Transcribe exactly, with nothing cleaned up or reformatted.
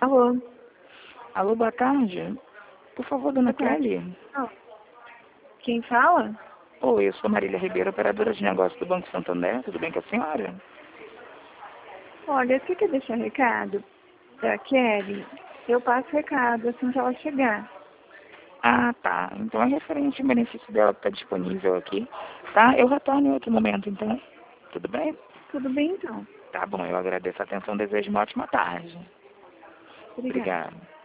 Alô? Alô, boa tarde. Por favor, dona Boa tarde. Kelly. Ah, quem fala? Oi, eu sou Marília Ribeiro, operadora de negócios do Banco Santander. Tudo bem com a senhora? Olha, você quer deixar recado da Kelly? Eu passo recado assim que ela chegar. Ah, tá. Então é referente ao benefício dela que está disponível aqui. Tá? Eu retorno em outro momento, então. Tudo bem? Tudo bem, então? Tá bom, eu agradeço a atenção e desejo uma ótima tarde. Obrigada. Obrigada.